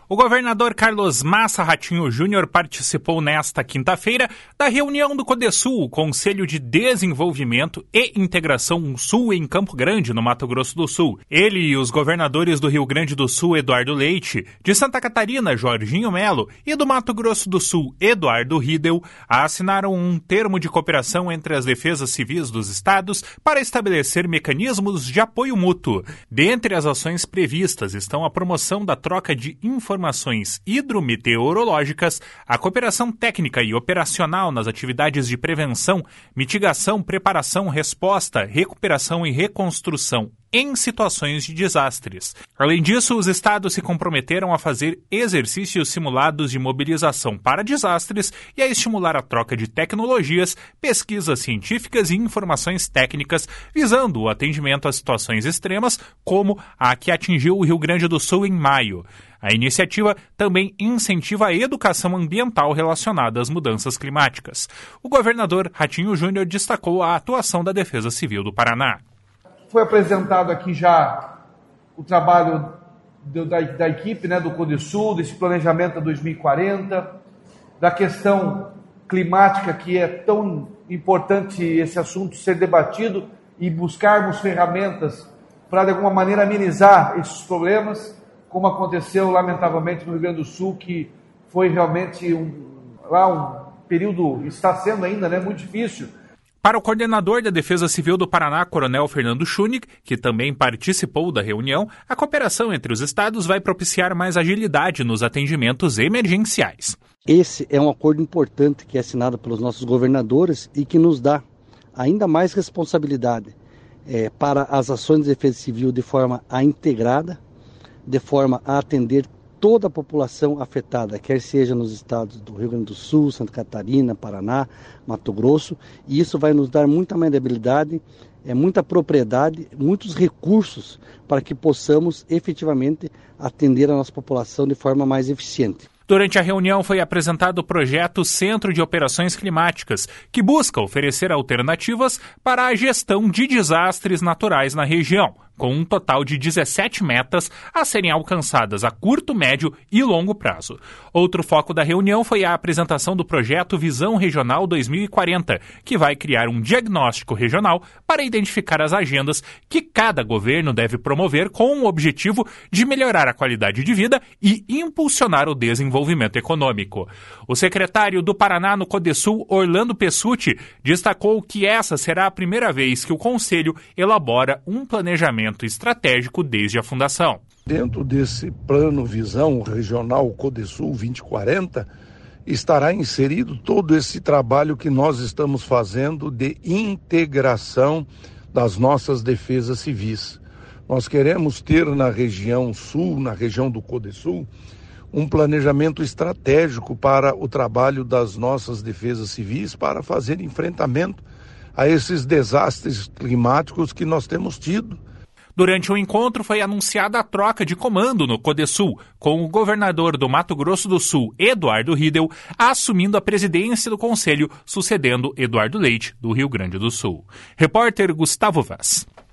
O governador Carlos Massa Ratinho Júnior participou nesta quinta-feira da reunião do CODESUL, o Conselho de Desenvolvimento e Integração Sul em Campo Grande, no Mato Grosso do Sul. Ele e os governadores do Rio Grande do Sul, Eduardo Leite, de Santa Catarina, Jorginho Melo, e do Mato Grosso do Sul, Eduardo Riedel, assinaram um termo de cooperação entre as defesas civis dos estados para estabelecer mecanismos de apoio mútuo. Dentre as ações previstas estão a promoção da troca de informações hidrometeorológicas, a cooperação técnica e operacional nas atividades de prevenção, mitigação, preparação, resposta, recuperação e reconstrução em situações de desastres. Além disso, os estados se comprometeram a fazer exercícios simulados de mobilização para desastres e a estimular a troca de tecnologias, pesquisas científicas e informações técnicas, visando o atendimento a situações extremas, como a que atingiu o Rio Grande do Sul em maio. A iniciativa também incentiva a educação ambiental relacionada às mudanças climáticas. O governador Ratinho Júnior destacou a atuação da Defesa Civil do Paraná. Foi apresentado aqui já o trabalho da equipe, do CODESUL, desse planejamento a 2040, da questão climática, que é tão importante esse assunto ser debatido e buscarmos ferramentas para, de alguma maneira, amenizar esses problemas, como aconteceu, lamentavelmente, no Rio Grande do Sul, que foi realmente um período, está sendo ainda muito difícil. Para o coordenador da Defesa Civil do Paraná, Coronel Fernando Schunig, que também participou da reunião, a cooperação entre os estados vai propiciar mais agilidade nos atendimentos emergenciais. Esse é um acordo importante que é assinado pelos nossos governadores e que nos dá ainda mais responsabilidade para as ações de defesa civil de forma integrada, de forma a atender toda a população afetada, quer seja nos estados do Rio Grande do Sul, Santa Catarina, Paraná, Mato Grosso, e isso vai nos dar muita maleabilidade, muita propriedade, muitos recursos para que possamos efetivamente atender a nossa população de forma mais eficiente. Durante a reunião foi apresentado o projeto Centro de Operações Climáticas, que busca oferecer alternativas para a gestão de desastres naturais na região, com um total de 17 metas a serem alcançadas a curto, médio e longo prazo. Outro foco da reunião foi a apresentação do projeto Visão Regional 2040, que vai criar um diagnóstico regional para identificar as agendas que cada governo deve promover com o objetivo de melhorar a qualidade de vida e impulsionar o desenvolvimento econômico. O secretário do Paraná no CODESUL, Orlando Pessutti, destacou que essa será a primeira vez que o Conselho elabora um planejamento estratégico desde a fundação. Dentro desse plano Visão Regional CODESUL 2040, estará inserido todo esse trabalho que nós estamos fazendo de integração das nossas defesas civis. Nós queremos ter na região sul, na região do CODESUL, um planejamento estratégico para o trabalho das nossas defesas civis para fazer enfrentamento a esses desastres climáticos que nós temos tido. Durante o encontro foi anunciada a troca de comando no CODESUL, com o governador do Mato Grosso do Sul, Eduardo Riedel, assumindo a presidência do Conselho, sucedendo Eduardo Leite, do Rio Grande do Sul. Repórter Gustavo Vaz.